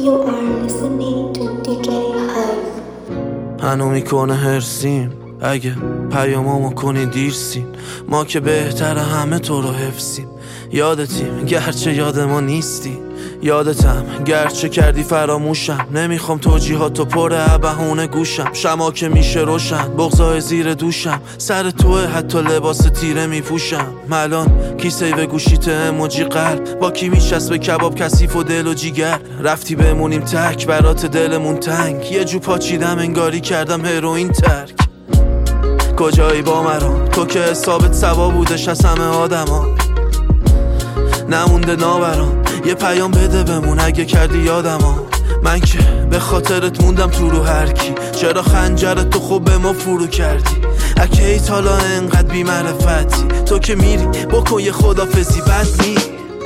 You are listening to DJ Hive. هنو میکنه هرسیم اگه پیامامو کنی دیرسیم، ما که بهتر همه تو رو حفظیم. یادتیم گرچه یاد ما نیستی، یادتم گرچه کردی فراموشم. نمیخوام توجیهاتو پر بهونه گوشم، شما که میشه روشن بغضای زیر دوشم. سر توه حتی لباس تیره میپوشم. الان کیسه به گوشیت اموجی قلب، با کی میشست به کباب کثیف و دل و جیگر. رفتی بمونیم تک برات دلمون تنگ، یه جو پاچیدم انگاری کردم هروئین ترک. کجایی با مرام تو که حسابت سوا بودش از همه آدما، نمونده نابرام یه پیام بده بمون اگه کردی یادما. من که به خاطرت موندم تو رو هر کی، چرا خنجرت تو خوب به ما فرو کردی؟ اگه ایت حالا انقدر بی معرفتی، تو که میری بکن یه خدافزی بد میری.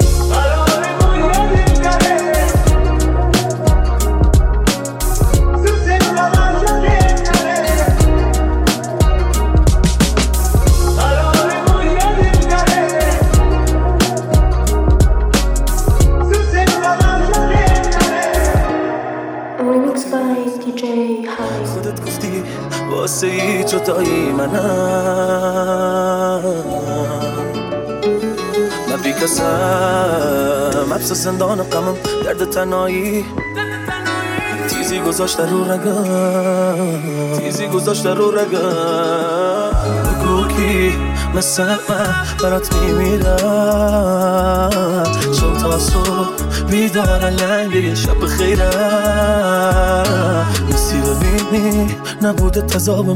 خودت گفتی واسه ای جدایی منم، من بی کسم حبس زندان غمم، درد تنهایی تیزی گذاشته رو رگم، تیزی گذاشته رو رگم. بگو کی مثل من برات میمیرم، شب تا صبح بیدار لنگ یه شب خیرم. نیستی ببینی نبوده تذاب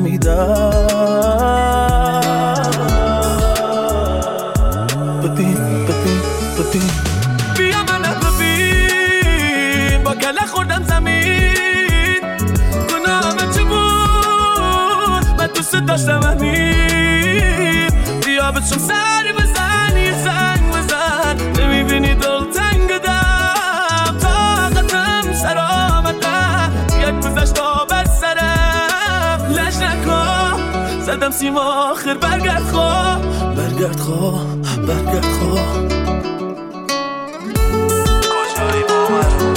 میدم. ببین ببین ببین بیا منو ببین، با گله خوردم زمین. گناهم چه بود من دوست داشتم همین. بیا بچم سری بزن یه زنگ بزن، نمیبینی دل تنگدم، طاقتم سر آمدم، یک گذشت آب از سرم. لش نکن زدم سیم آخر، برگرد خواه برگرد خواه برگرد خواه. کجایی با من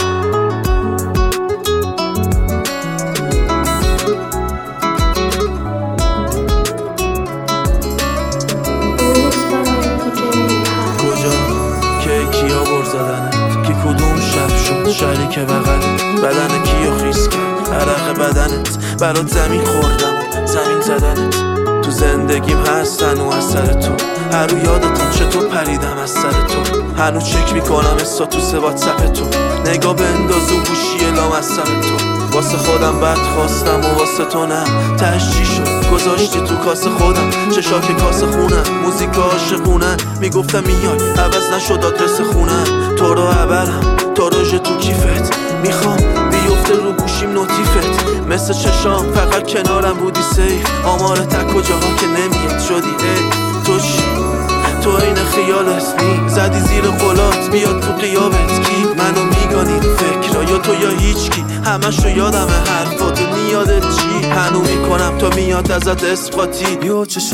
که کدوم شب شد شریک بغلت، بدن کیو خیس کرد عرق بدنت. برات زمین خوردم زمین زدنت، تو زندگیم هستن و از سر تو. هر رو یادتم چطور پریدم از سر تو، هنو چک میکنم استاتوس واتساپ تو. نگاه بنداز و گوشی لام از سر تو. واسه خودم بد خواستم و واسه تو نه، تش چی شد گذاشتی تو کاسه خودم. چشاک کاسه خونم موزیک عاشقونه، میگفتم میای عوض نشد آدرس خونه. تو رو عبرم تا روژ تو کیفت، میخوام بیفته رو گوشیم نوتیفت. مثل چشام فقط کنارم بودی سیف، آمار تک کجاها که نمیاد شدی ای. تو چی؟ تو این خیالت نی زدی زیر قلات، بیاد تو قیابت کی منو میگانی فکر یا تو یا هیچ کی. همشو یادمه حرفات نیادت چی، هنو میکنم تا میاد ازت اثباتی. یو چه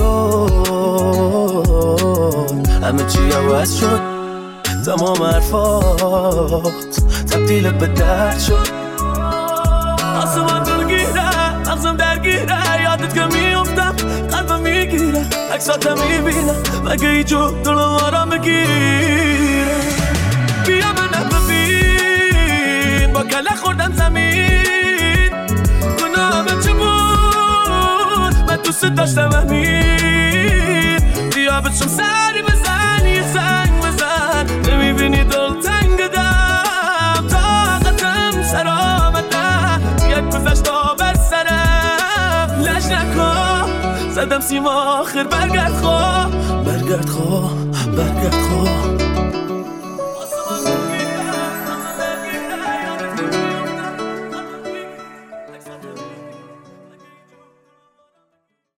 شد همه چی عوض شد، تمام حرفات تبدیل به درد شد. آسمان درگیره مغزم درگیره، یادت که میافتم قلبم میگیره، عکساتم میبینم مگه ایجو دلم آرام بگیره. بیا منو ببین، با گله خوردم زمین. گناهم چه بود من دوست داشتم همین. بیا بچم سری بزن یه زنگ بزن، نمیبینی دل تنگدم، طاقتم سر آمدم، یک گذشت آب از سرم. لش نکن زدم سیم آخر، برگرد خواه